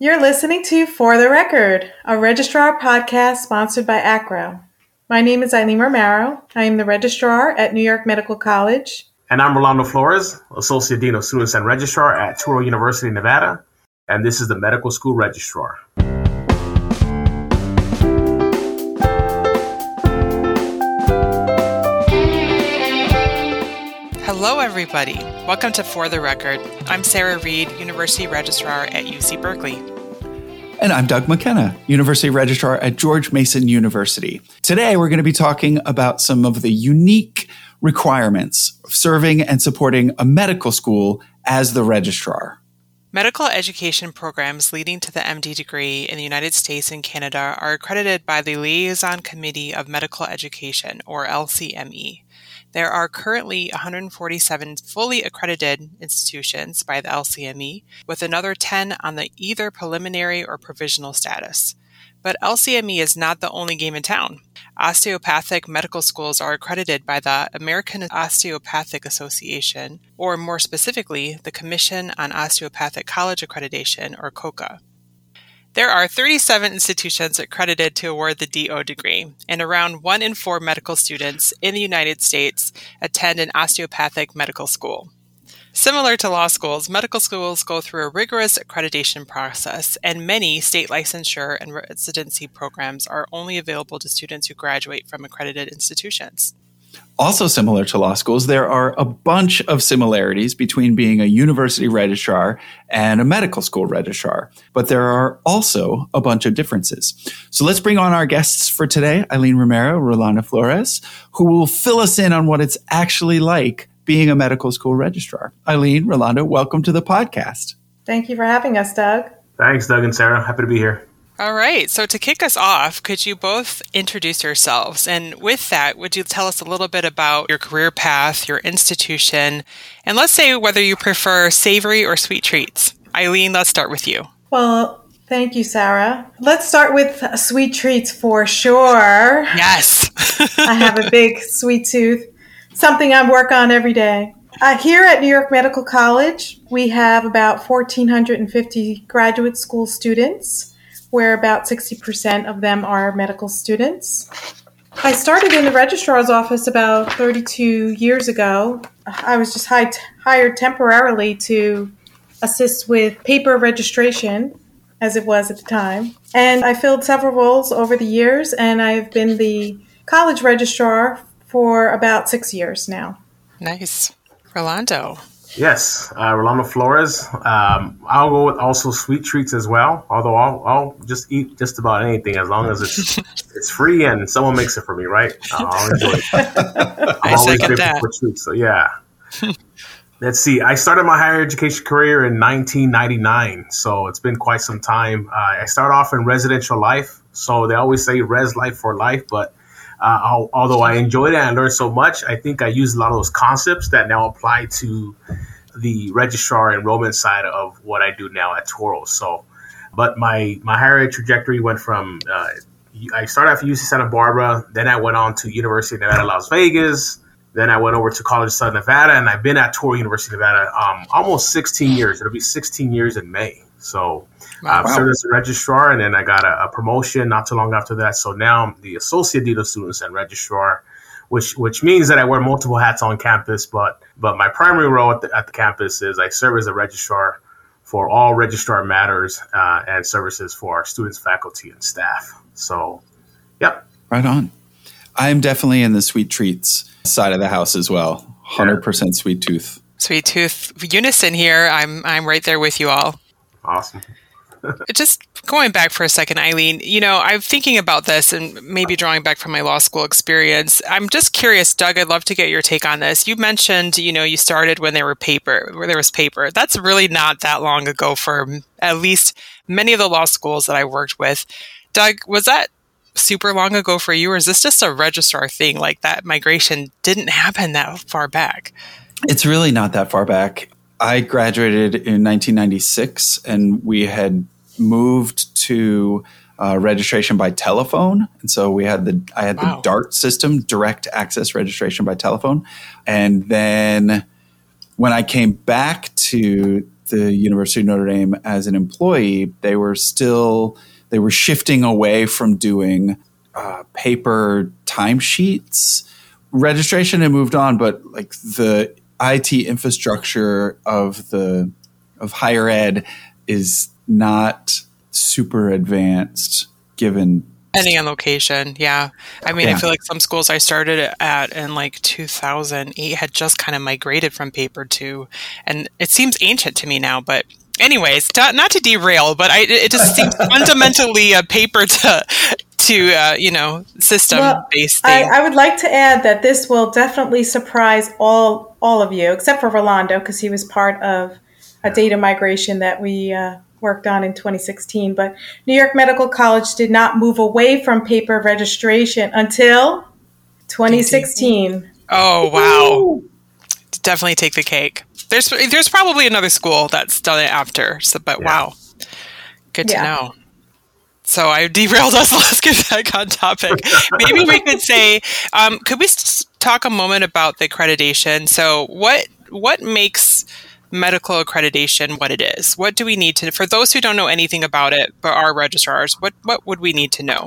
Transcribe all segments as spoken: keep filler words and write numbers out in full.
You're listening to For the Record, a registrar podcast sponsored by Acro. My name is Eileen Romero. I am the registrar at New York Medical College. And I'm Rolando Flores, Associate Dean of Students and Registrar at Touro University, Nevada. And this is the Medical School Registrar. Hello, everybody. Welcome to For the Record. I'm Sarah Reed, University Registrar at U C Berkeley. And I'm Doug McKenna, University Registrar at George Mason University. Today, we're going to be talking about some of the unique requirements of serving and supporting a medical school as the registrar. Medical education programs leading to the M D degree in the United States and Canada are accredited by the Liaison Committee of Medical Education, or L C M E. There are currently one hundred forty-seven fully accredited institutions by the L C M E, with another ten on the either preliminary or provisional status. But L C M E is not the only game in town. Osteopathic medical schools are accredited by the American Osteopathic Association, or more specifically, the Commission on Osteopathic College Accreditation, or COCA. There are thirty-seven institutions accredited to award the D O degree, and around one in four medical students in the United States attend an osteopathic medical school. Similar to law schools, medical schools go through a rigorous accreditation process, and many state licensure and residency programs are only available to students who graduate from accredited institutions. Also similar to law schools, there are a bunch of similarities between being a university registrar and a medical school registrar, but there are also a bunch of differences. So let's bring on our guests for today, Eileen Romero, Rolando Flores, who will fill us in on what it's actually like being a medical school registrar. Eileen, Rolando, welcome to the podcast. Thank you for having us, Doug. Thanks, Doug and Sarah. Happy to be here. All right. So to kick us off, could you both introduce yourselves? And with that, would you tell us a little bit about your career path, your institution, and let's say whether you prefer savory or sweet treats? Eileen, let's start with you. Well, thank you, Sarah. Let's start with sweet treats for sure. Yes. I have a big sweet tooth, something I work on every day. Uh, here at New York Medical College, we have about one thousand four hundred fifty graduate school students, where about sixty percent of them are medical students. I started in the registrar's office about thirty-two years ago. I was just hi- hired temporarily to assist with paper registration, as it was at the time. And I filled several roles over the years, and I've been the college registrar for about six years now. Nice. Rolando. Yes, uh, Rolando Flores. Um, I'll go with also sweet treats as well, although I'll, I'll just eat just about anything as long as it's it's free and someone makes it for me, right? I'll enjoy it. I'm I always second grateful that. for treats, so yeah. Let's see. I started my higher education career in nineteen ninety-nine, so it's been quite some time. Uh, I started off in residential life, so they always say res life for life, but Uh, although I enjoyed it and I learned so much, I think I used a lot of those concepts that now apply to the registrar enrollment side of what I do now at Touro. So, but my, my higher ed trajectory went from, uh, I started off at U C Santa Barbara, then I went on to University of Nevada, Las Vegas, then I went over to College of Southern Nevada, and I've been at Touro University of Nevada um, almost sixteen years. It'll be sixteen years in May. So I've wow. served as a registrar, and then I got a, a promotion not too long after that. So now I'm the Associate Dean of Students and Registrar, which which means that I wear multiple hats on campus. But but my primary role at the, at the campus is I serve as a registrar for all registrar matters uh, and services for our students, faculty, and staff. So, yep. Right on. I'm definitely in the sweet treats side of the house as well. one hundred percent yeah. sweet tooth. Sweet tooth unison here. I'm I'm right there with you all. Awesome. Just going back for a second, Eileen, you know, I'm thinking about this and maybe drawing back from my law school experience. I'm just curious, Doug, I'd love to get your take on this. You mentioned, you know, you started when there were paper, where there was paper. That's really not that long ago for at least many of the law schools that I worked with. Doug, was that super long ago for you, or is this just a registrar thing? Like that migration didn't happen that far back? It's really not that far back. I graduated in nineteen ninety-six, and we had moved to uh, registration by telephone. And so we had the I had wow. the DART system, direct access registration by telephone. And then when I came back to the University of Notre Dame as an employee, they were still, they were shifting away from doing uh, paper timesheets. Registration had moved on, but like the I T infrastructure of the of higher ed is not super advanced given depending on location. Yeah. I mean, Yeah. I feel like some schools I started at in like two thousand eight had just kind of migrated from paper to, and it seems ancient to me now, but anyways, to, not to derail, but I, it just seems fundamentally a paper to, to uh, you know, system-based well, thing. I, I would like to add that this will definitely surprise all all of you, except for Rolando, because he was part of a data migration that we uh, worked on in twenty sixteen. But New York Medical College did not move away from paper registration until twenty sixteen. Oh, wow. Definitely take the cake. There's there's probably another school that's done it after, so, but Yeah. wow. Good to Yeah. know. So I derailed us. Let's get back on topic. Maybe we could say, um, could we s- talk a moment about the accreditation? So what what makes medical accreditation what it is? What do we need to, for those who don't know anything about it but are registrars, what, what would we need to know?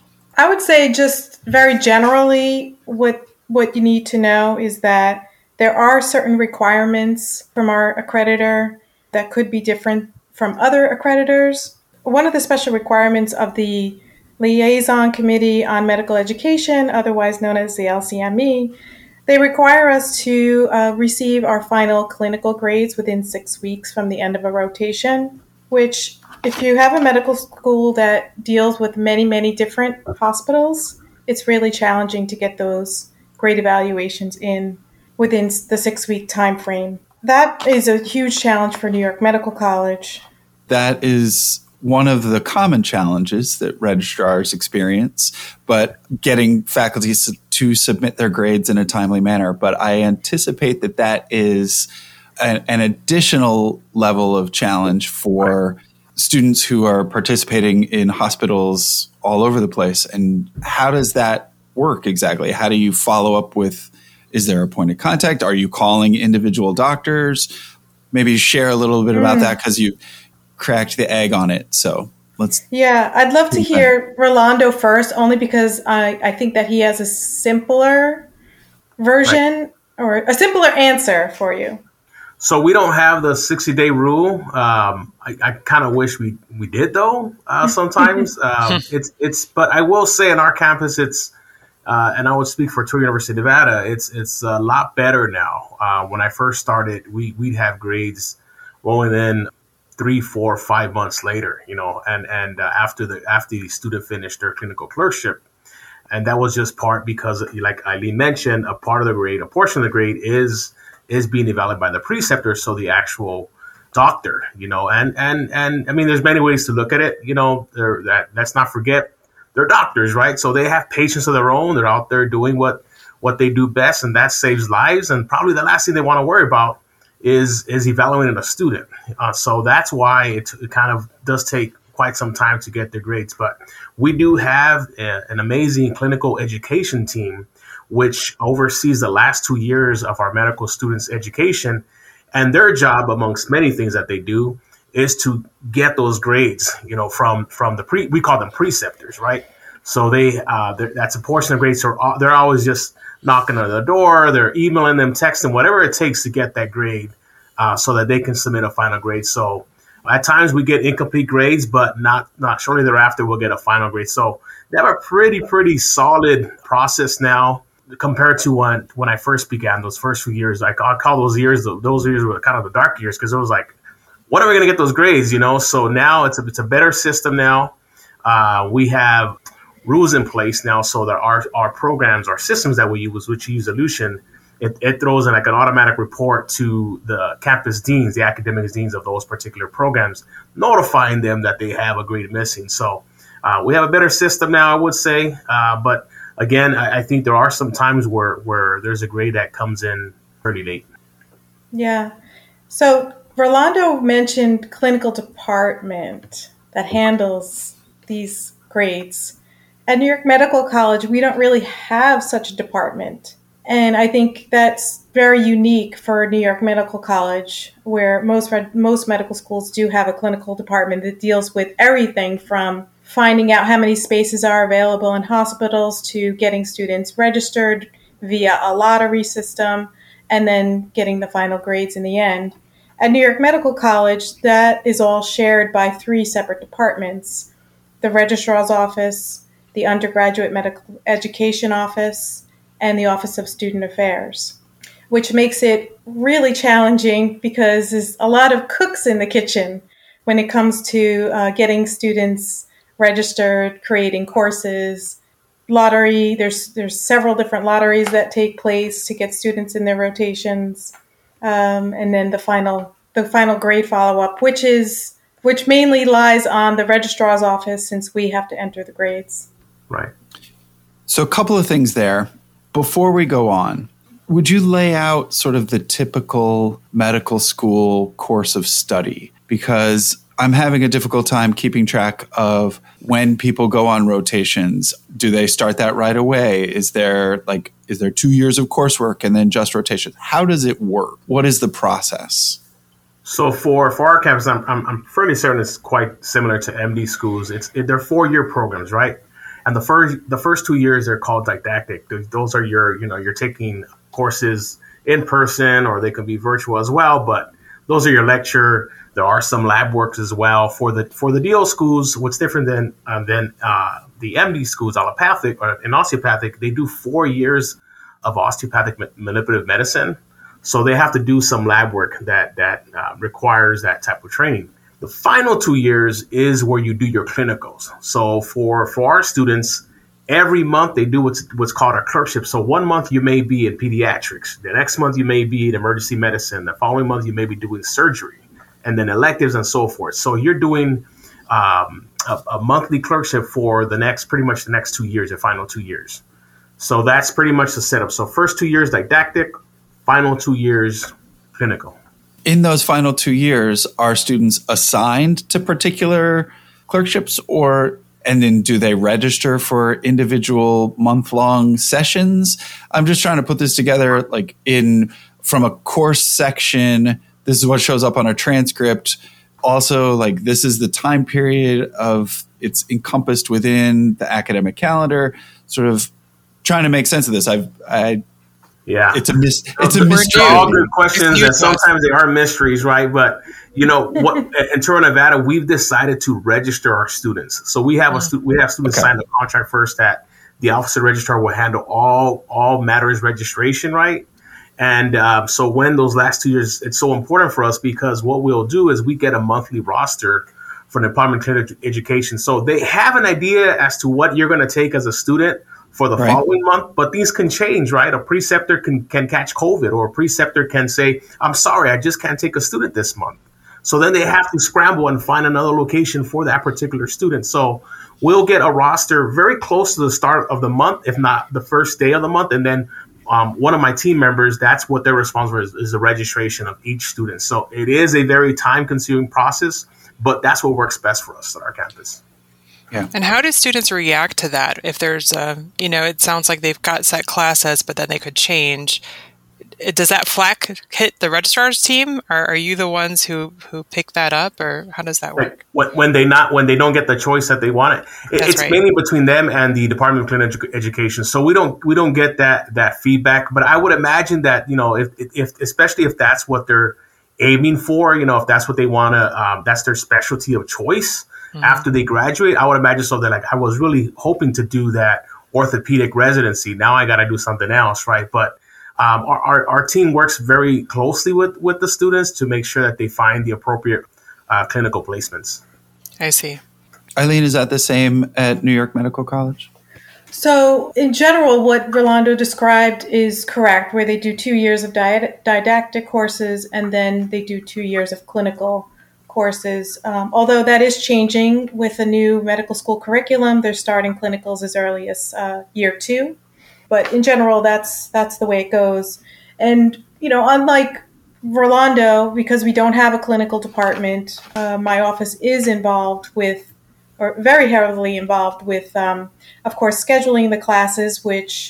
I would say just very generally what what you need to know is that there are certain requirements from our accreditor that could be different from other accreditors. One of the special requirements of the Liaison Committee on Medical Education, otherwise known as the L C M E, they require us to uh, receive our final clinical grades within six weeks from the end of a rotation, which if you have a medical school that deals with many, many different hospitals, it's really challenging to get those grade evaluations in within the six-week time frame. That is a huge challenge for New York Medical College. That is one of the common challenges that registrars experience, but getting faculty to, to submit their grades in a timely manner. But I anticipate that that is an, an additional level of challenge for students who are participating in hospitals all over the place. And how does that work exactly? How do you follow up with, is there a point of contact? Are you calling individual doctors? Maybe share a little bit about Mm. that because you cracked the egg on it. So let's. Yeah, I'd love to hear Rolando first, only because I, I think that he has a simpler version or a simpler answer for you. So we don't have the sixty day rule. Um, I, I kind of wish we, we did though. Uh, sometimes um, it's it's. But I will say in our campus, it's uh, and I would speak for Touro University of Nevada. It's it's a lot better now. Uh, when I first started, we we'd have grades rolling in three, four, five months later. You know, and and uh, after the after the student finished their clinical clerkship. And that was just part because, like Eileen mentioned, a part of the grade, a portion of the grade is is being evaluated by the preceptor, so the actual doctor, you know, and and and I mean, there's many ways to look at it, you know. They're, that let's not forget, they're doctors, right? So they have patients of their own. They're out there doing what what they do best, and that saves lives. And probably the last thing they want to worry about is is evaluating a student. Uh, so that's why it, it kind of does take quite some time to get their grades. But we do have a, an amazing clinical education team, which oversees the last two years of our medical students' education. And their job, amongst many things that they do, is to get those grades, you know, from from the pre, we call them preceptors, right? So they uh, that's a portion of grades. So they're always just knocking on the door, they're emailing them, texting, whatever it takes to get that grade uh, so that they can submit a final grade. So at times we get incomplete grades, but not not shortly thereafter we'll get a final grade. So they have a pretty, pretty solid process now compared to when, when I first began those first few years. Like I call those years, those years were kind of the dark years because it was like, when are we going to get those grades, you know? So now it's a, it's a better system now. Uh, we have rules in place now so that our, our programs, our systems that we use, which use Ellucian, it, it throws in like an automatic report to the campus deans, the academic deans of those particular programs, notifying them that they have a grade missing. So uh, we have a better system now, I would say. Uh, but again, I, I think there are some times where, where there's a grade that comes in pretty late. Yeah. So Rolando mentioned clinical department that handles these grades. At New York Medical College, we don't really have such a department. And I think that's very unique for New York Medical College, where most most medical schools do have a clinical department that deals with everything from finding out how many spaces are available in hospitals to getting students registered via a lottery system and then getting the final grades in the end. At New York Medical College, that is all shared by three separate departments: the Registrar's Office, the Undergraduate Medical Education Office, and the Office of Student Affairs, which makes it really challenging because there's a lot of cooks in the kitchen when it comes to uh, getting students registered, creating courses, lottery. There's there's several different lotteries that take place to get students in their rotations, um, and then the final the final grade follow up, which is which mainly lies on the registrar's office since we have to enter the grades. Right. So a couple of things there. Before we go on, would you lay out sort of the typical medical school course of study? Because I'm having a difficult time keeping track of when people go on rotations. Do they start that right away? Is there like, is there two years of coursework and then just rotation? How does it work? What is the process? So for, for our campus, I'm, I'm, I'm fairly certain it's quite similar to M D schools. It's it, they're four-year programs, right? And the first the first two years they're called didactic. Those are your, you know, you're taking courses in person or they can be virtual as well. But those are your lecture. There are some lab works as well. For the for the D O schools, what's different than uh, than uh, the M D schools, allopathic or in osteopathic, they do four years of osteopathic ma- manipulative medicine. So they have to do some lab work that that uh, requires that type of training. The final two years is where you do your clinicals. So for, for our students, every month they do what's what's called a clerkship. So one month you may be in pediatrics. The next month you may be in emergency medicine. The following month you may be doing surgery, and then electives and so forth. So you're doing um, a, a monthly clerkship for the next, pretty much the next two years, the final two years. So that's pretty much the setup. So first two years didactic, final two years clinical. In those final two years, are students assigned to particular clerkships, or and then do they register for individual month-long sessions? I'm just trying to put this together, like in from a course section. This is what shows up on a transcript. Also, like this is the time period of it's encompassed within the academic calendar. Sort of trying to make sense of this. I've I. Yeah, it's a mis- it's a mystery. All good questions, and sometimes they are mysteries, right? But you know what? In Toronto, Nevada, we've decided to register our students. So we have a stu- we have students okay. sign the contract first that the Office of Registrar will handle all all matters registration, right? And uh, so when those last two years, it's so important for us because what we'll do is we get a monthly roster from the Department of Clinical Education, so they have an idea as to what you're going to take as a student for the right. following month, but these can change, right? A preceptor can, can catch COVID, or a preceptor can say, I'm sorry, I just can't take a student this month. So then they have to scramble and find another location for that particular student. So we'll get a roster very close to the start of the month, if not the first day of the month. And then um, one of my team members, that's what they're responsible for, is, is the registration of each student. So it is a very time-consuming process, but that's what works best for us at our campus. Yeah. And how do students react to that? If there's a, you know, it sounds like they've got set classes, but then they could change. It, does that flack hit the registrar's team, or are you the ones who, who pick that up, or how does that work? When, when they not when they don't get the choice that they want, it, it's right. mainly between them and the Department of Clinical Education. So we don't we don't get that that feedback. But I would imagine that, you know, if if especially if that's what they're aiming for, you know, if that's what they want to, um, that's their specialty of choice. Mm-hmm. After they graduate, I would imagine so that like I was really hoping to do that orthopedic residency. Now I got to do something else, right? But um, our, our our team works very closely with, with the students to make sure that they find the appropriate uh, clinical placements. I see. Eileen, is that the same at New York Medical College? So in general, what Rolando described is correct, where they do two years of di- didactic courses and then they do two years of clinical courses. Um, although that is changing with a new medical school curriculum, they're starting clinicals as early as uh, year two. But in general, that's that's the way it goes. And, you know, unlike Rolando, because we don't have a clinical department, uh, my office is involved with, or very heavily involved with, um, of course, scheduling the classes, which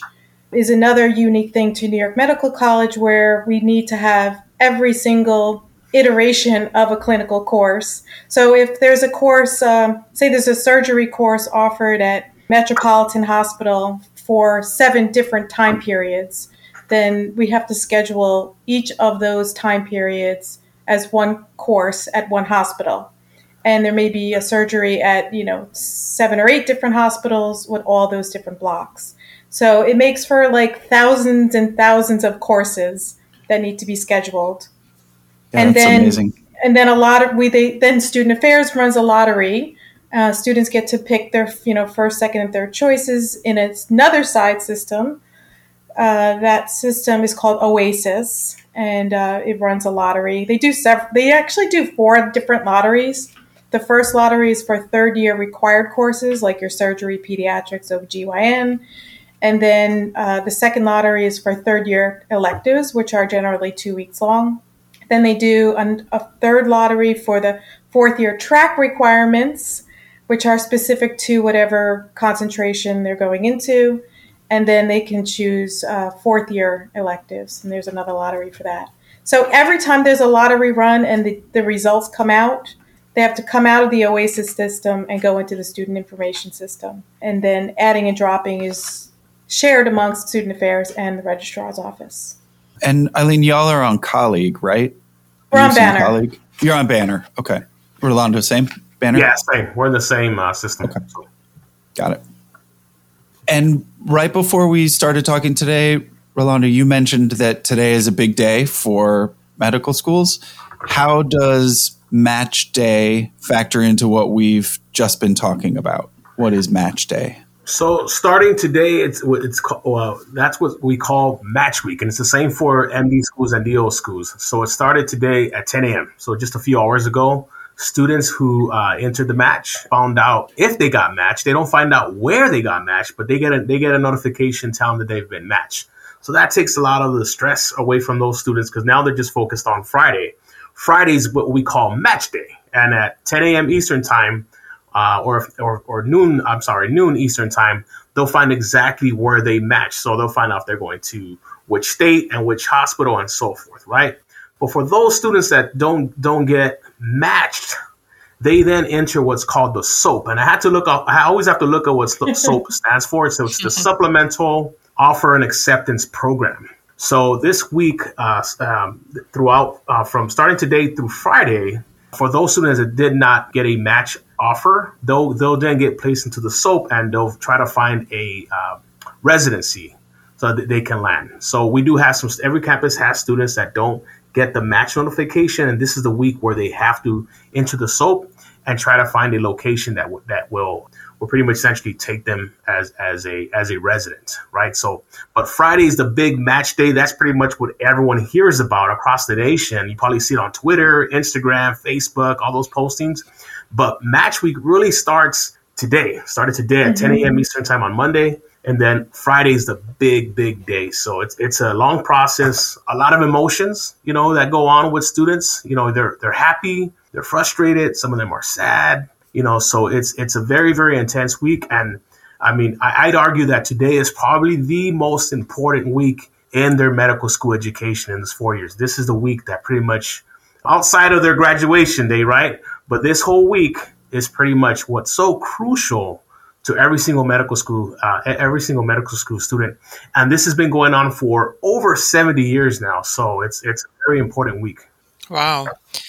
is another unique thing to New York Medical College, where we need to have every single iteration of a clinical course. So if there's a course, um, say there's a surgery course offered at Metropolitan Hospital for seven different time periods, then we have to schedule each of those time periods as one course at one hospital. And there may be a surgery at, you know, seven or eight different hospitals with all those different blocks. So it makes for like thousands and thousands of courses that need to be scheduled. Yeah, and that's then, amazing. And then a lot of we they then Student Affairs runs a lottery. Uh, students get to pick their you know first, second, and third choices in another side system. Uh, that system is called OASIS, and uh, it runs a lottery. They do several. They actually do four different lotteries. The first lottery is for third year required courses like your surgery, pediatrics, O B G Y N. And then uh, the second lottery is for third year electives, which are generally two weeks long. Then they do an, a third lottery for the fourth year track requirements, which are specific to whatever concentration they're going into. And then they can choose uh, fourth year electives. And there's another lottery for that. So every time there's a lottery run and the, the results come out, they have to come out of the OASIS system and go into the student information system. And then adding and dropping is shared amongst Student Affairs and the registrar's office. And Eileen, y'all are on Colleague, right? We're on Banner. Colleague? You're on Banner. Okay. Rolando, same Banner? Yeah, same. We're in the same uh, system. Okay. Got it. And right before we started talking today, Rolando, you mentioned that today is a big day for medical schools. How does Match Day factor into what we've just been talking about? What is Match Day? So starting today, it's it's well, that's what we call Match Week, and it's the same for M D schools and D O schools. So it started today at ten a.m. So just a few hours ago, students who uh, entered the match found out if they got matched. They don't find out where they got matched, but they get a they get a notification telling them that they've been matched. So that takes a lot of the stress away from those students because now they're just focused on Friday. Friday is what we call Match Day, and at ten a.m. Eastern time. Uh, or, or or noon, I'm sorry, noon Eastern time, they'll find exactly where they match. So they'll find out if they're going to which state and which hospital and so forth, right? But for those students that don't don't get matched, they then enter what's called the SOAP. And I had to look up, I always have to look at what SOAP stands for. So it's the Supplemental Offer and Acceptance Program. So this week, uh, um, throughout, uh, from starting today through Friday, for those students that did not get a match offer, they'll, they'll then get placed into the SOAP and they'll try to find a uh, residency so that they can land. So we do have some, every campus has students that don't get the match notification. And this is the week where they have to enter the SOAP and try to find a location that w- that will will pretty much essentially take them as as a as a resident, right? So, but Friday is the big match day. That's pretty much what everyone hears about across the nation. You probably see it on Twitter, Instagram, Facebook, all those postings. But Match Week really starts today. Started today at mm-hmm. ten a.m. Eastern time on Monday. And then Friday is the big, big day. So it's it's a long process, a lot of emotions, you know, that go on with students. You know, they're they're happy, they're frustrated. Some of them are sad, you know, so it's it's a very, very intense week. And I mean, I, I'd argue that today is probably the most important week in their medical school education in this four years. This is the week that pretty much outside of their graduation day, right? But this whole week is pretty much what's so crucial to every single medical school, uh, every single medical school student. And this has been going on for over seventy years now. So it's it's a very important week. Wow.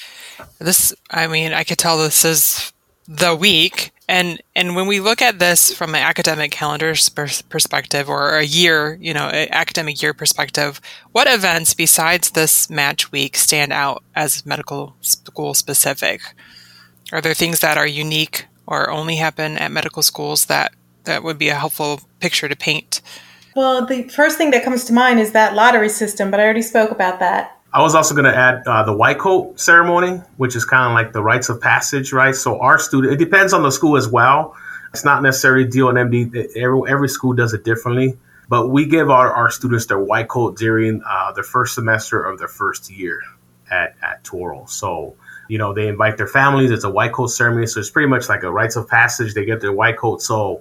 This, I mean, I could tell this is the week. And and when we look at this from an academic calendar perspective or a year, you know, an academic year perspective, what events besides this match week stand out as medical school specific? Are there things that are unique or only happen at medical schools that, that would be a helpful picture to paint? Well, the first thing that comes to mind is that lottery system, but I already spoke about that. I was also going to add uh, the white coat ceremony, which is kind of like the rites of passage, right? So our student, it depends on the school as well. It's not necessarily D O and M D. Every, every school does it differently. But we give our, our students their white coat during uh, their first semester of their first year at, at Touro. So, you know, they invite their families. It's a white coat ceremony. So it's pretty much like a rites of passage. They get their white coat. So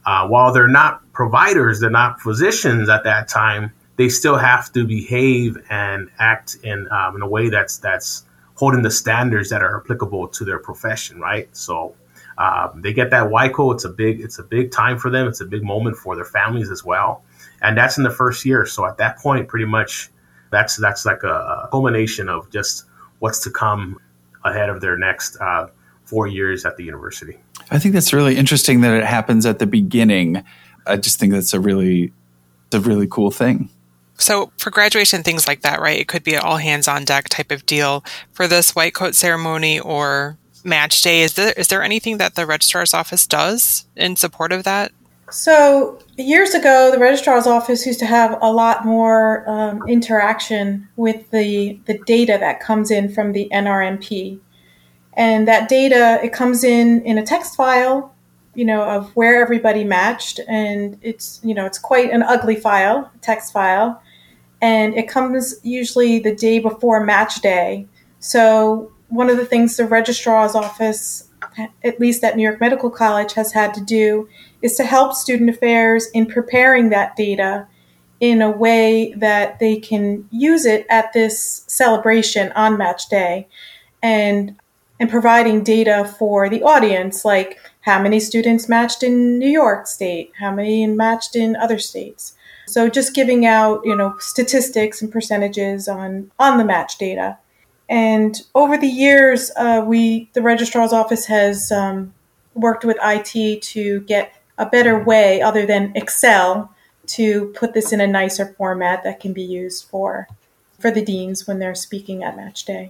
Uh, while they're not providers, they're not physicians at that time, they still have to behave and act in um, in a way that's that's holding the standards that are applicable to their profession, right? So um, they get that Y C O. It's a big it's a big time for them. It's a big moment for their families as well, and that's in the first year. So at that point, pretty much, that's that's like a culmination of just what's to come ahead of their next uh, four years at the university. I think that's really interesting that it happens at the beginning. I just think that's a really, a really cool thing. So for graduation, things like that, right? It could be an all hands on deck type of deal. For this white coat ceremony or match day, is there, is there anything that the registrar's office does in support of that? So years ago, the registrar's office used to have a lot more um, interaction with the, the data that comes in from the N R M P. And that data, it comes in in a text file, you know, of where everybody matched. And it's, you know, it's quite an ugly file, text file. And it comes usually the day before match day. So one of the things the registrar's office, at least at New York Medical College, has had to do is to help student affairs in preparing that data in a way that they can use it at this celebration on match day. And and providing data for the audience, like how many students matched in New York State, how many matched in other states. So just giving out, you know, statistics and percentages on, on the match data. And over the years, uh, we, the registrar's office has um, worked with I T to get a better way, other than Excel, to put this in a nicer format that can be used for, for the deans when they're speaking at match day.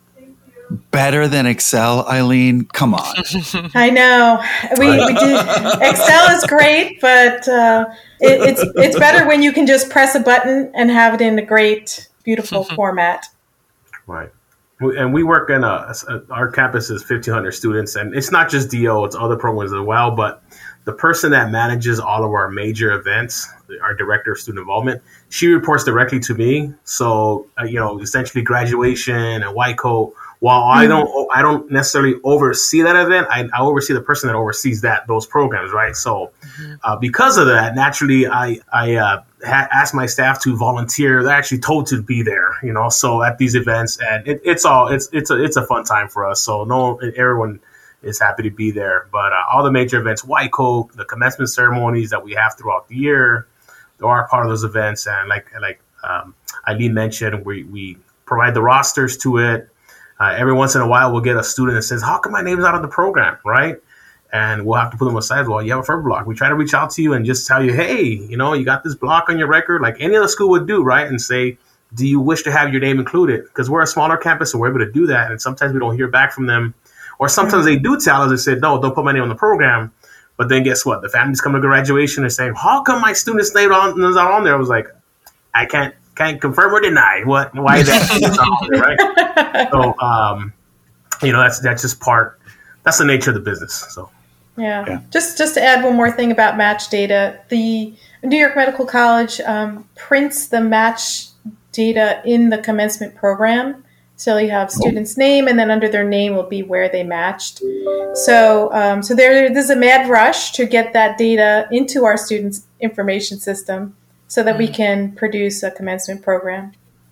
Better than Excel, Eileen? Come on. I know. We, we did. Excel is great, but uh, it, it's it's better when you can just press a button and have it in a great, beautiful format. Right. And we work in a, our campus is fifteen hundred students, and it's not just D O, it's other programs as well. But the person that manages all of our major events, our director of student involvement, she reports directly to me. So, uh, you know, essentially graduation and Y C O. While I don't, I don't necessarily oversee that event. I, I oversee the person that oversees that those programs, right? So, uh, because of that, naturally, I I uh, ha- asked my staff to volunteer. They're actually told to be there, you know. So at these events, and it, it's all it's it's a it's a fun time for us. So no, everyone is happy to be there. But uh, all the major events, Y C O, the commencement ceremonies that we have throughout the year, they are part of those events. And like like um, Eileen mentioned, we we provide the rosters to it. Uh, every once in a while, we'll get a student that says, how come my name's not on the program, right? And we'll have to put them aside. Well, you have a FERPA block. We try to reach out to you and just tell you, hey, you know, you got this block on your record, like any other school would do, right? And say, do you wish to have your name included? Because we're a smaller campus, and we're able to do that. And sometimes we don't hear back from them. Or sometimes they do tell us and say, no, don't put my name on the program. But then guess what? The families come to graduation and saying, how come my student's name is not on there? I was like, I can't. Can't confirm or deny what why that right. So um, you know that's that's just part. That's the nature of the business. So yeah. yeah. Just just to add one more thing about match data, the New York Medical College um, prints the match data in the commencement program. So you have student's name, and then under their name will be where they matched. So um, so there there's a mad rush to get that data into our students' information system, so that we can produce a commencement program.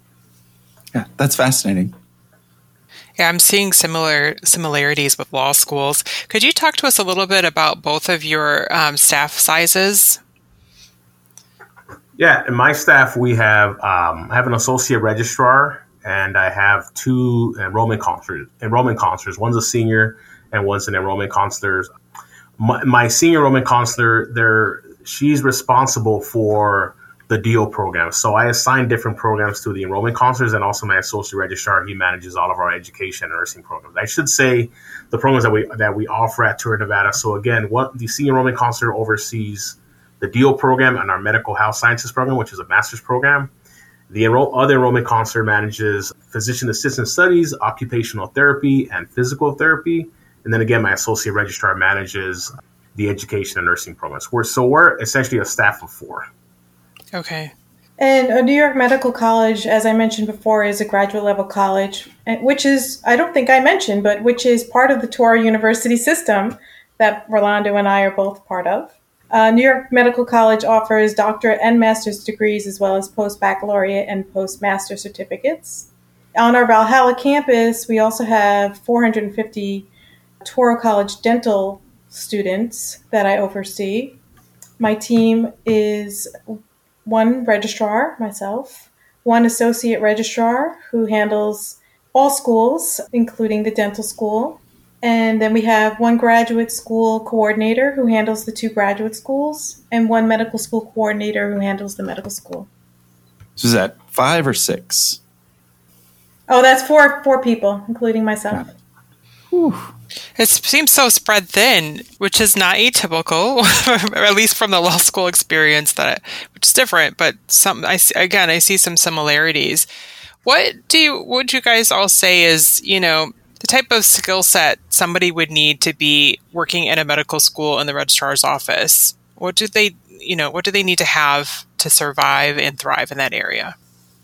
Yeah, that's fascinating. Yeah, I'm seeing similar similarities with law schools. Could you talk to us a little bit about both of your um, staff sizes? Yeah, in my staff, we have um, I have an associate registrar, and I have two enrollment counselors. Enrollment counselors. One's a senior, and one's an enrollment counselor. My, my senior enrollment counselor, there, she's responsible for the D O program. So I assign different programs to the enrollment counselors, and also my associate registrar. He manages all of our education and nursing programs. I should say the programs that we that we offer at Tour Nevada. So again, what the senior enrollment counselor oversees the D O program and our medical health sciences program, which is a master's program. The enroll, other enrollment counselor manages physician assistant studies, occupational therapy, and physical therapy. And then again, my associate registrar manages the education and nursing programs. We're, so we're essentially a staff of four. Okay. And a New York Medical College, as I mentioned before, is a graduate level college, which is, I don't think I mentioned, but which is part of the Touro University system that Rolando and I are both part of. Uh, New York Medical College offers doctorate and master's degrees as well as post-baccalaureate and post-master certificates. On our Valhalla campus, we also have four hundred fifty Touro College dental students that I oversee. My team is one registrar, myself, one associate registrar who handles all schools, including the dental school. And then we have one graduate school coordinator who handles the two graduate schools, and one medical school coordinator who handles the medical school. So is that five or six? Oh, that's four four people, including myself. Whew. It seems so spread thin, which is not atypical, or at least from the law school experience, that which is different. But some, I again, I see some similarities. What do you, would you guys all say is, you know, the type of skill set somebody would need to be working in a medical school in the registrar's office? What do they, you know, what do they need to have to survive and thrive in that area?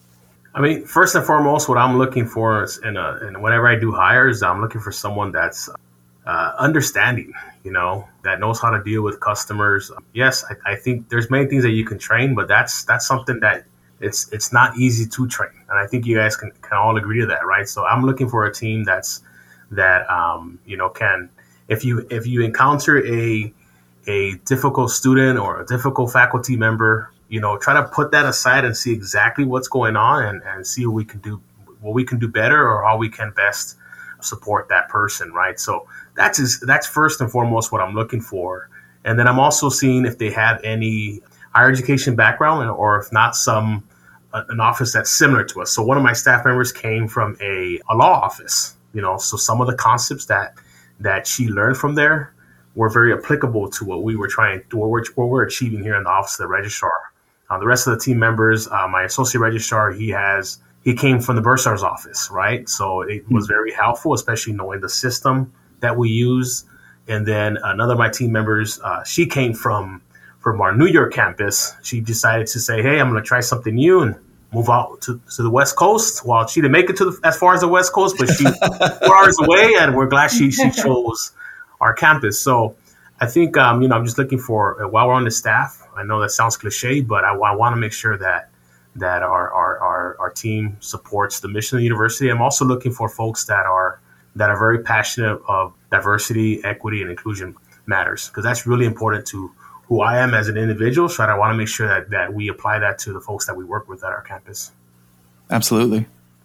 I mean, first and foremost, what I'm looking for is in a, and whenever I do hires, I'm looking for someone that's uh, understanding, you know, that knows how to deal with customers. Yes, I, I think there's many things that you can train, but that's that's something that it's it's not easy to train. And I think you guys can, can all agree to that, right? So I'm looking for a team that's that, um, you know, can, if you if you encounter a a difficult student or a difficult faculty member, you know, try to put that aside and see exactly what's going on and, and see what we can do, what we can do better or how we can best support that person, right? So that's is, that's first and foremost what I'm looking for. And then I'm also seeing if they have any higher education background or if not some, uh, an office that's similar to us. So one of my staff members came from a, a law office, you know, so some of the concepts that, that she learned from there were very applicable to what we were trying to, what we're, what we're achieving here in the office of the registrar. Uh, the rest of the team members, uh, my associate registrar, he has he came from the bursar's office, right? So it was very helpful, especially knowing the system that we use. And then another of my team members, uh, she came from from our New York campus. She decided to say, "Hey, I'm going to try something new and move out to, to the West Coast." Well, she didn't make it to the, as far as the West Coast, but she's four hours away, and we're glad she she chose our campus. So I think um, you know I'm just looking for uh, while we're on the staff. I know that sounds cliche, but I, I want to make sure that that our, our, our, our team supports the mission of the university. I'm also looking for folks that are that are very passionate of diversity, equity, and inclusion matters, because that's really important to who I am as an individual. So I want to make sure that, that we apply that to the folks that we work with at our campus. Absolutely.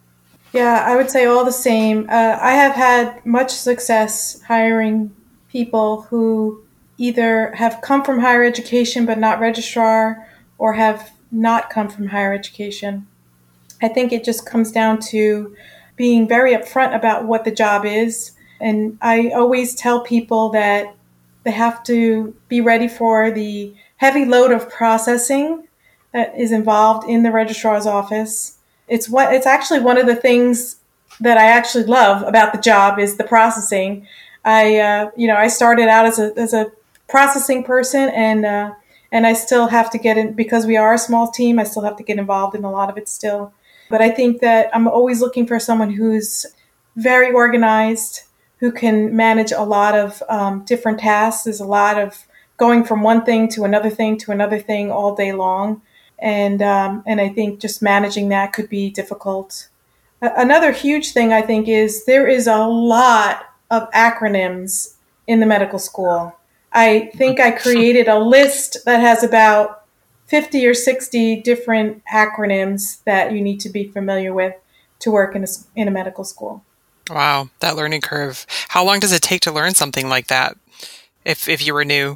Yeah, I would say all the same. Uh, I have had much success hiring people who either have come from higher education but not registrar, or have not come from higher education. I think it just comes down to being very upfront about what the job is. And I always tell people that they have to be ready for the heavy load of processing that is involved in the registrar's office. It's what it's actually one of the things that I actually love about the job is the processing. I, uh, you know, I started out as a as a processing person, and uh, and I still have to get in, because we are a small team, I still have to get involved in a lot of it still. But I think that I'm always looking for someone who's very organized, who can manage a lot of um, different tasks. There's a lot of going from one thing to another thing to another thing all day long. And um, and I think just managing that could be difficult. A- another huge thing I think is there is a lot of acronyms in the medical school. I think I created a list that has about fifty or sixty different acronyms that you need to be familiar with to work in a, in a medical school. Wow, that learning curve. How long does it take to learn something like that if if you were new?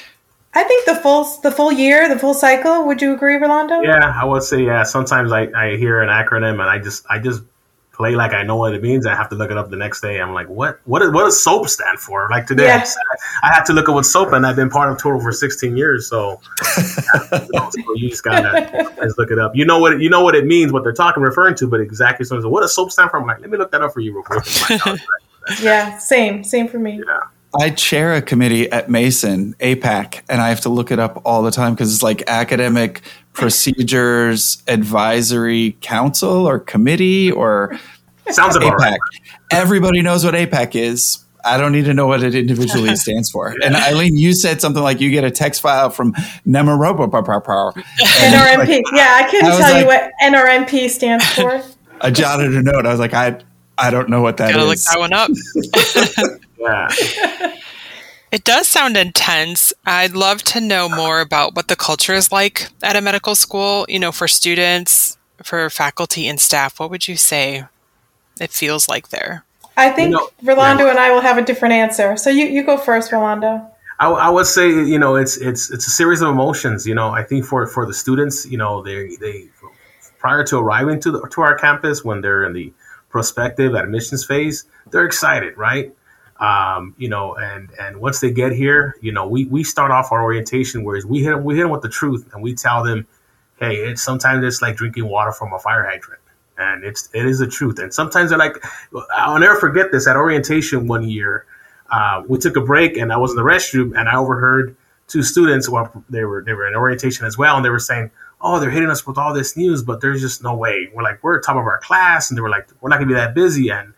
I think the full the full year, the full cycle. Would you agree, Rolando? Yeah, I would say, yeah. Sometimes I, I hear an acronym and I just I just play like I know what it means. I have to look it up the next day. I'm like, what what, is, what does SOAP stand for? Like today, yeah. I, I had to look at what SOAP, and I've been part of Touro for sixteen years. So, yeah, you, know, so you just gotta just look it up. You know what you know what it means, what they're talking referring to, but exactly so. What does SOAP stand for? I'm like, let me look that up for you real quick. Yeah, same same for me. Yeah. I chair a committee at Mason, A PAC, and I have to look it up all the time because it's like Academic Procedures Advisory Council or Committee or sounds about A PAC. right. Everybody knows what A PAC is. I don't need to know what it individually stands for. And Eileen, you said something like you get a text file from Nemaropa. N R M P. Like, yeah, I couldn't I tell like, you what N R M P stands for. I jotted a note. I was like, I I don't know what that Gotta is. Gotta look that one up. Yeah. It does sound intense. I'd love to know more about what the culture is like at a medical school, you know, for students, for faculty and staff. What would you say it feels like there? I think you know, Rolando yeah. and I will have a different answer. So you, you go first, Rolando. I, I would say, you know, it's it's it's a series of emotions. You know, I think for, for the students, you know, they they prior to arriving to the, to our campus, when they're in the prospective admissions phase, they're excited, right? Um, you know, and and once they get here, you know, we, we start off our orientation whereas we hit them, we hit them with the truth, and we tell them, hey, it's sometimes it's like drinking water from a fire hydrant. And it's it is the truth. And sometimes they're like, I'll never forget this. At orientation one year, uh, we took a break, and I was in the restroom, and I overheard two students. Well, they were they were in orientation as well, and they were saying, "Oh, they're hitting us with all this news, but there's just no way." We're like, we're at top of our class, and they were like, "We're not gonna be that busy." And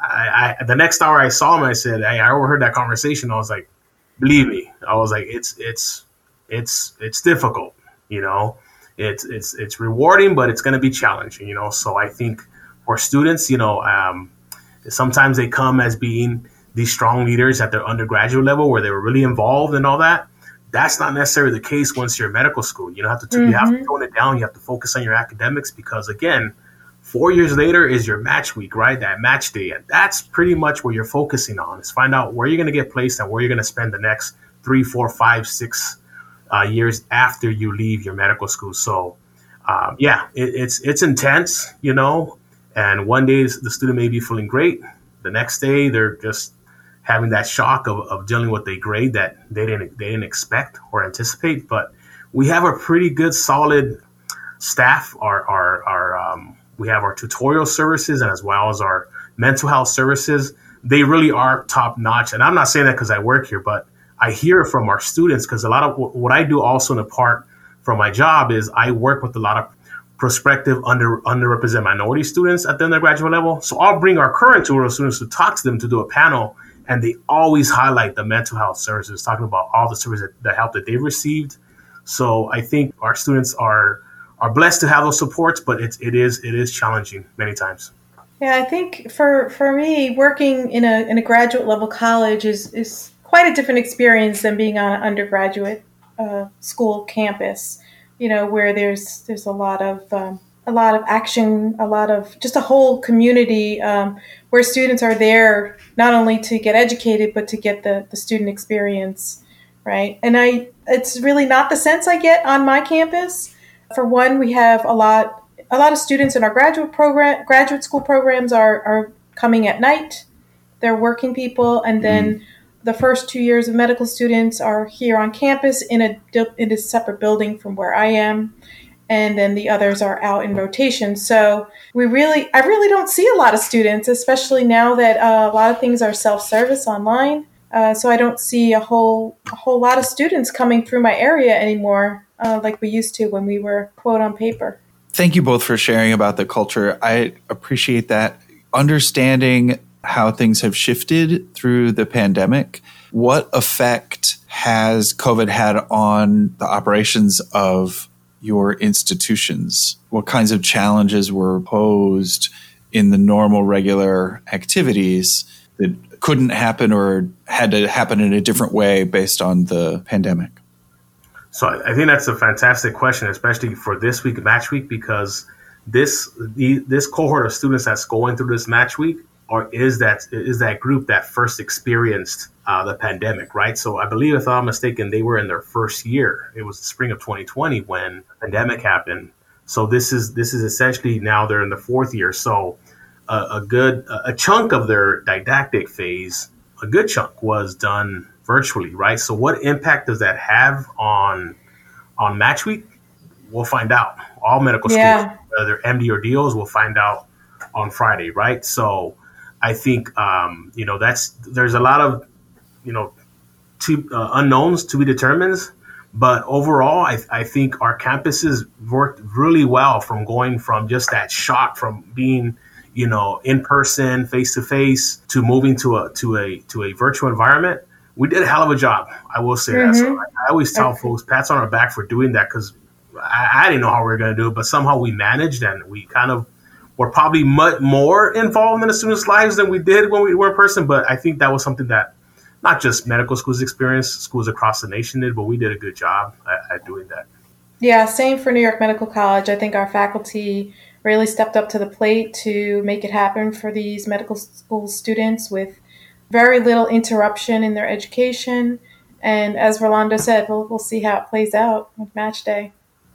I, I the next hour I saw them, I said, "Hey, I overheard that conversation." I was like, "Believe me," I was like, "It's it's it's it's difficult, you know." It's it's it's rewarding, but it's going to be challenging, you know. So I think for students, you know, um, sometimes they come as being these strong leaders at their undergraduate level where they were really involved and all that. That's not necessarily the case once you're in medical school. You don't have to mm-hmm. you have to tone it down. You have to focus on your academics because, again, four years later is your match week, right? That match day, and that's pretty much what you're focusing on. Is find out where you're going to get placed and where you're going to spend the next three, four, five, six. Uh, years after you leave your medical school. So, um, yeah, it, it's it's intense, you know, and one day the student may be feeling great. The next day they're just having that shock of, of dealing with a grade that they didn't they didn't expect or anticipate. But we have a pretty good, solid staff. Our, our, our um, we have our tutorial services and as well as our mental health services. They really are top notch. And I'm not saying that because I work here, but I hear from our students because a lot of what I do also in a part from my job is I work with a lot of prospective under underrepresented minority students at the undergraduate level. So I'll bring our current tutorial students to talk to them to do a panel, and they always highlight the mental health services, talking about all the services, that, the help that they've received. So I think our students are are blessed to have those supports, but it's it is it is challenging many times. Yeah, I think for for me, working in a in a graduate level college is is quite a different experience than being on an undergraduate uh, school campus, you know, where there's there's a lot of um, a lot of action, a lot of just a whole community um, where students are there not only to get educated but to get the, the student experience, right? And I it's really not the sense I get on my campus. For one, we have a lot a lot of students in our graduate program graduate school programs are are coming at night. They're working people, and then mm-hmm. the first two years of medical students are here on campus in a in a separate building from where I am, and then the others are out in rotation. So we really, I really don't see a lot of students, especially now that uh, a lot of things are self-service online. Uh, so I don't see a whole a whole lot of students coming through my area anymore, uh, like we used to when we were quote on paper. Thank you both for sharing about the culture. I appreciate that. Understanding how things have shifted through the pandemic. What effect has COVID had on the operations of your institutions? What kinds of challenges were posed in the normal, regular activities that couldn't happen or had to happen in a different way based on the pandemic? So I think that's a fantastic question, especially for this week, Match Week, because this the, this cohort of students that's going through this Match Week or is that is that group that first experienced uh, the pandemic, right? So I believe, if I'm not mistaken, they were in their first year. It was the spring of twenty twenty when the pandemic happened. So this is this is essentially now they're in the fourth year. So uh, a good a chunk of their didactic phase, a good chunk was done virtually, right? So what impact does that have on on Match Week? We'll find out. All medical yeah. schools, whether M D or D Os, will find out on Friday, right? So I think, um, you know, that's there's a lot of, you know, to, uh, unknowns to be determined. But overall, I, I think our campuses worked really well from going from just that shock from being you know, in person, face to face, to moving to a to a to a virtual environment, we did a hell of a job. I will say mm-hmm. that. So I, I always tell okay. folks, pats on our back for doing that, because I, I didn't know how we were going to do it, but somehow we managed, and we kind of were probably much more involved in the students' lives than we did when we were in person. But I think that was something that not just medical schools experienced, schools across the nation did, but we did a good job at, at doing that. Yeah, same for New York Medical College. I think our faculty really stepped up to the plate to make it happen for these medical school students with very little interruption in their education. And as Rolando said, we'll, we'll see how it plays out with match day.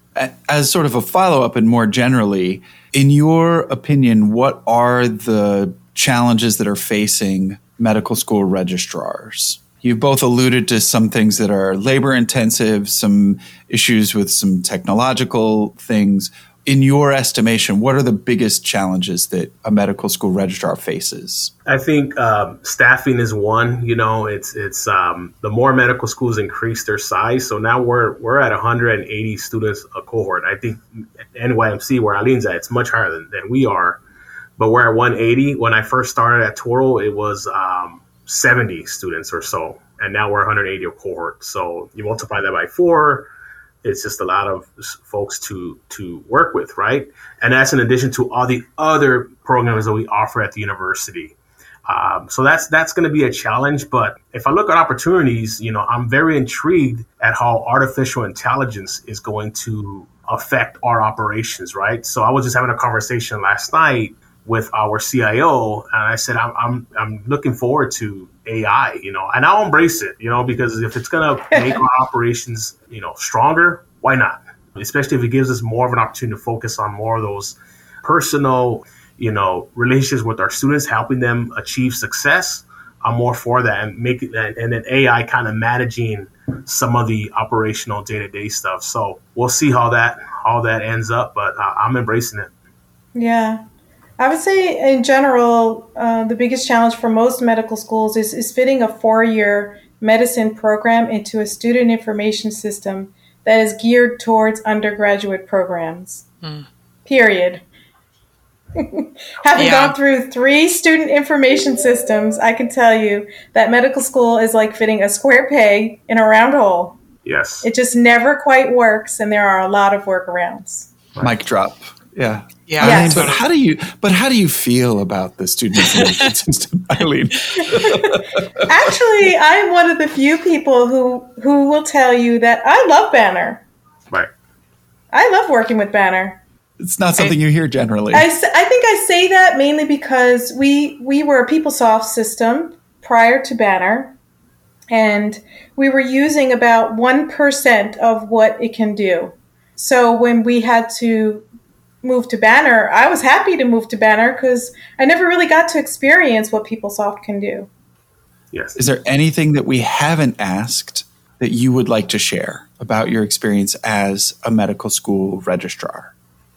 As sort of a follow-up and more generally, in your opinion, what are the challenges that are facing medical school registrars? You've both alluded to some things that are labor intensive, some issues with some technological things. In your estimation, what are the biggest challenges that a medical school registrar faces? I think um, staffing is one. You know, it's it's um, the more medical schools increase their size. So now we're we're at one hundred eighty students a cohort. I think N Y M C, where Eileen's at, it's much higher than, than we are. But we're at one eighty. When I first started at Touro, it was um, seventy students or so. And now we're one hundred eighty a cohort. So you multiply that by four, it's just a lot of folks to to work with, right? And that's in addition to all the other programs that we offer at the university. Um, so that's that's going to be a challenge. But if I look at opportunities, you know, I'm very intrigued at how artificial intelligence is going to affect our operations, right? So I was just having a conversation last night with our C I O, and I said, I'm I'm I'm looking forward to A I, you know, and I'll embrace it, you know, because if it's going to make our operations, you know, stronger, why not? Especially if it gives us more of an opportunity to focus on more of those personal, you know, relationships with our students, helping them achieve success. I'm more for that, and make it, and then A I kind of managing some of the operational day-to-day stuff. So we'll see how that how that ends up, but uh, I'm embracing it. Yeah. I would say in general, uh, the biggest challenge for most medical schools is, is fitting a four-year medicine program into a student information system that is geared towards undergraduate programs, mm. period. Having yeah. gone through three student information systems, I can tell you that medical school is like fitting a square peg in a round hole. Yes. It just never quite works, and there are a lot of workarounds. Mic drop. Yeah. Yeah. I mean, but how do you but how do you feel about the student information system, Eileen? Actually, I'm one of the few people who who will tell you that I love Banner. Right. I love working with Banner. It's not something I, you hear generally. I, I think I say that mainly because we we were a PeopleSoft system prior to Banner, and we were using about one percent of what it can do. So when we had to move to Banner, I was happy to move to Banner because I never really got to experience what PeopleSoft can do. Yes. Is there anything that we haven't asked that you would like to share about your experience as a medical school registrar?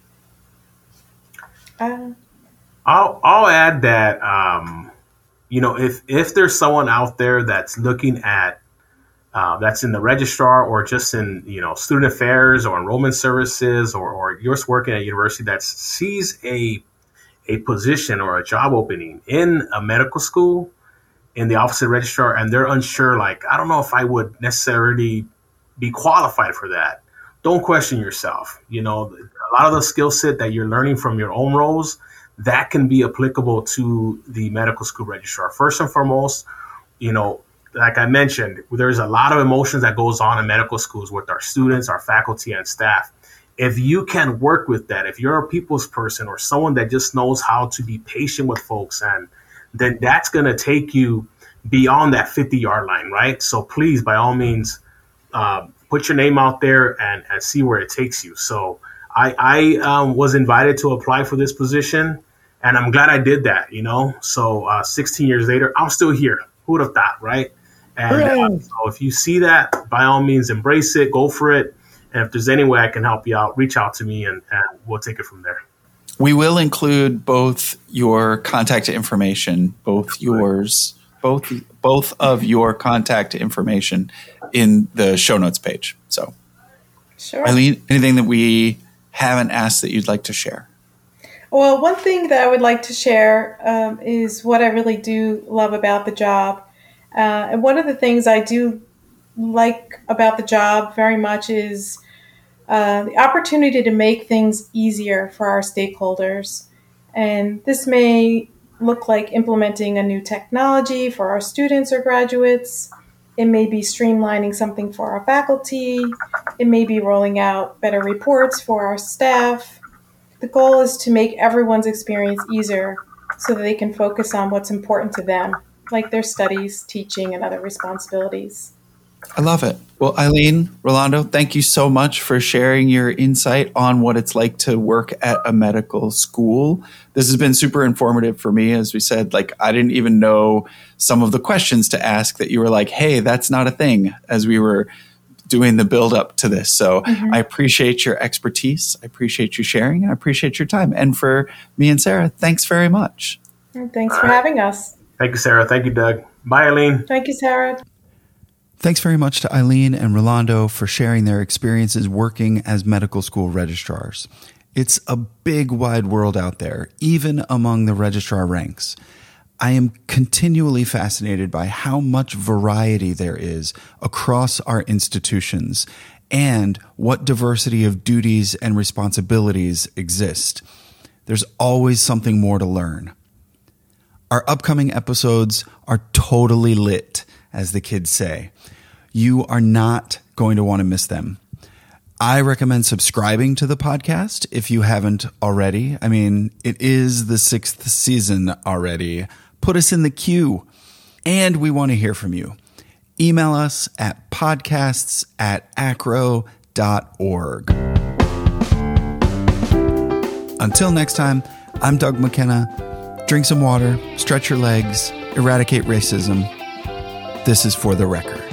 Uh, I'll I'll add that um, you know, if if there's someone out there that's looking at Uh, that's in the registrar or just in, you know, student affairs or enrollment services, or, or you're just working at a university that sees a a position or a job opening in a medical school in the office of the registrar, and they're unsure, like, I don't know if I would necessarily be qualified for that. Don't question yourself. You know, a lot of the skill set that you're learning from your own roles, that can be applicable to the medical school registrar. First and foremost, you know, like I mentioned, there's a lot of emotions that goes on in medical schools with our students, our faculty, and staff. If you can work with that, if you're a people's person or someone that just knows how to be patient with folks, and then that's going to take you beyond that fifty-yard line, right? So please, by all means, uh, put your name out there and, and see where it takes you. So I, I um, was invited to apply for this position, and I'm glad I did that, you know? So uh, sixteen years later, I'm still here. Who would have thought, right? And uh, so if you see that, by all means, embrace it, go for it. And if there's any way I can help you out, reach out to me, and, and we'll take it from there. We will include both your contact information, both yours, both both of your contact information in the show notes page. So, sure. Eileen, anything that we haven't asked that you'd like to share? Well, one thing that I would like to share um, is what I really do love about the job. Uh, and one of the things I do like about the job very much is uh, the opportunity to make things easier for our stakeholders. And this may look like implementing a new technology for our students or graduates. It may be streamlining something for our faculty. It may be rolling out better reports for our staff. The goal is to make everyone's experience easier so that they can focus on what's important to them, like their studies, teaching, and other responsibilities. I love it. Well, Eileen, Rolando, thank you so much for sharing your insight on what it's like to work at a medical school. This has been super informative for me. As we said, like, I didn't even know some of the questions to ask that you were like, hey, that's not a thing, as we were doing the build up to this. So mm-hmm. I appreciate your expertise. I appreciate you sharing. I appreciate your time. And for me and Sarah, thanks very much. Thanks for having us. Thank you, Sarah. Thank you, Doug. Bye, Eileen. Thank you, Sarah. Thanks very much to Eileen and Rolando for sharing their experiences working as medical school registrars. It's a big, wide world out there, even among the registrar ranks. I am continually fascinated by how much variety there is across our institutions and what diversity of duties and responsibilities exist. There's always something more to learn. Our upcoming episodes are totally lit, as the kids say. You are not going to want to miss them. I recommend subscribing to the podcast if you haven't already. I mean, it is the sixth season already. Put us in the queue. And we want to hear from you. Email us at podcasts at acro dot org. Until next time, I'm Doug McKenna. Drink some water, stretch your legs, eradicate racism. This is For the Record.